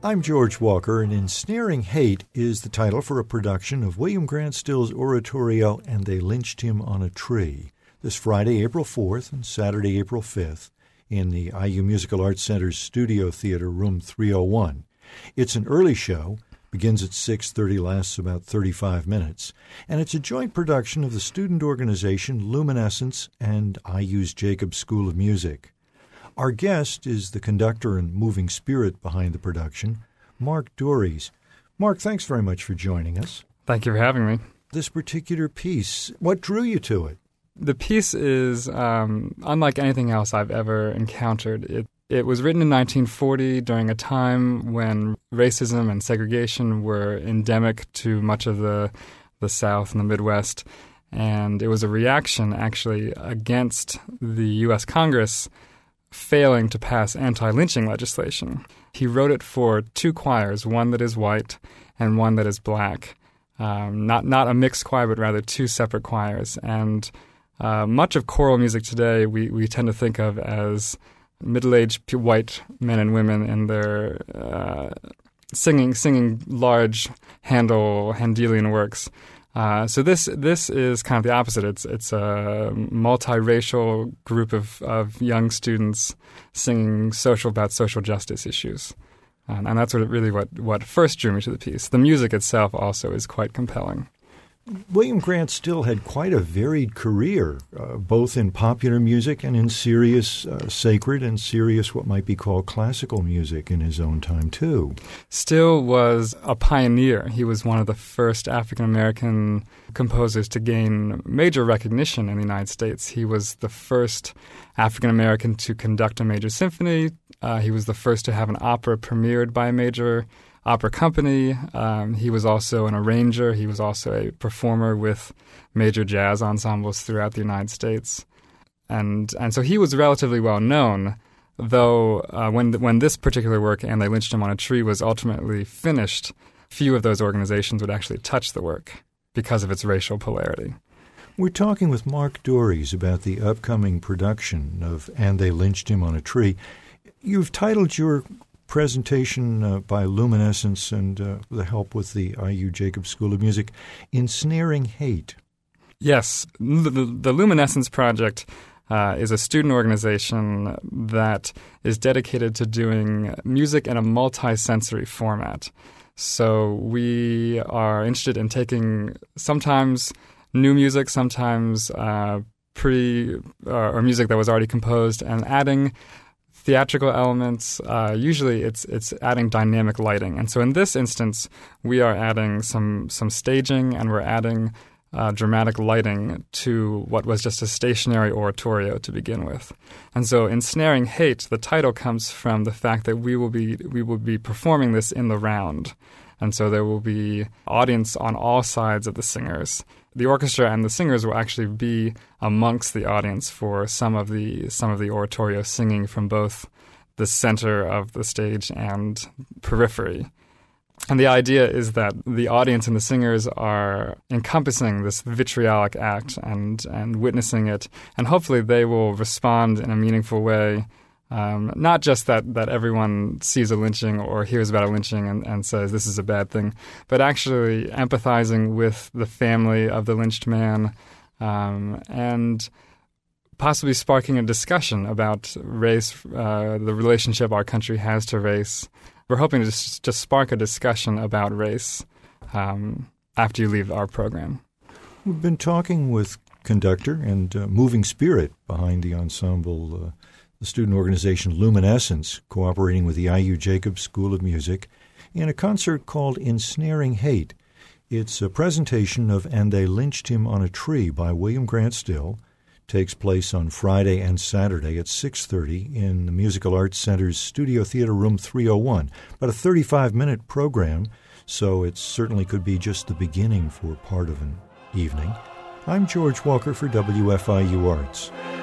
I'm George Walker, and Ensnaring Hate is the title for a production of William Grant Still's oratorio, And They Lynched Him on a Tree, this Friday, April 4th and Saturday, April 5th, in the IU Musical Arts Center's Studio Theater, room 301. It's an early show, begins at 6:30, lasts about 35 minutes, and it's a joint production of the student organization Luminescence and IU's Jacobs School of Music. Our guest is the conductor and moving spirit behind the production, Mark Dories. Mark, thanks very much for joining us. Thank you for having me. This particular piece, what drew you to it? The piece is unlike anything else I've ever encountered. It was written in 1940 during a time when racism and segregation were endemic to much of the South and the Midwest, and it was a reaction, actually, against the U.S. Congress failing to pass anti-lynching legislation. He wrote it for two choirs, one that is white and one that is black. Not a mixed choir, but rather two separate choirs. And much of choral music today we tend to think of as middle-aged white men and women in their singing large Handelian works. So this is kind of the opposite. It's a multiracial group of young students singing about social justice issues, and that's what first drew me to the piece. The music itself also is quite compelling. William Grant Still had quite a varied career, both in popular music and in serious sacred and serious what might be called classical music in his own time, too. Still was a pioneer. He was one of the first African-American composers to gain major recognition in the United States. He was the first African-American to conduct a major symphony. He was the first to have an opera premiered by a major opera company. He was also an arranger. He was also a performer with major jazz ensembles throughout the United States. And so he was relatively well known, though when this particular work, And They Lynched Him on a Tree, was ultimately finished, few of those organizations would actually touch the work because of its racial polarity. We're talking with Mark Dories about the upcoming production of And They Lynched Him on a Tree. You've titled your presentation by Luminescence and the help with the IU Jacobs School of Music, Ensnaring Hate. Yes. The Luminescence Project is a student organization that is dedicated to doing music in a multi-sensory format. So we are interested in taking sometimes new music, sometimes or music that was already composed, and adding theatrical elements. Usually it's adding dynamic lighting. And so in this instance, we are adding some staging, and we're adding dramatic lighting to what was just a stationary oratorio to begin with. And so Ensnaring Hate, the title comes from the fact that we will be performing this in the round. And so there will be audience on all sides of the singers. The orchestra and the singers will actually be amongst the audience for some of the oratorio, singing from both the center of the stage and periphery. And the idea is that the audience and the singers are encompassing this vitriolic act and witnessing it, and hopefully they will respond in a meaningful way. Not just that everyone sees a lynching or hears about a lynching and says this is a bad thing, but actually empathizing with the family of the lynched man, and possibly sparking a discussion about race, the relationship our country has to race. We're hoping to just spark a discussion about race after you leave our program. We've been talking with conductor and moving spirit behind the ensemble, the student organization Luminescence, cooperating with the IU Jacobs School of Music, in a concert called Ensnaring Hate. It's a presentation of And They Lynched Him on a Tree by William Grant Still. Takes place on Friday and Saturday at 6:30 in the Musical Arts Center's Studio Theater, room 301. About a 35-minute program, so it certainly could be just the beginning for part of an evening. I'm George Walker for WFIU Arts.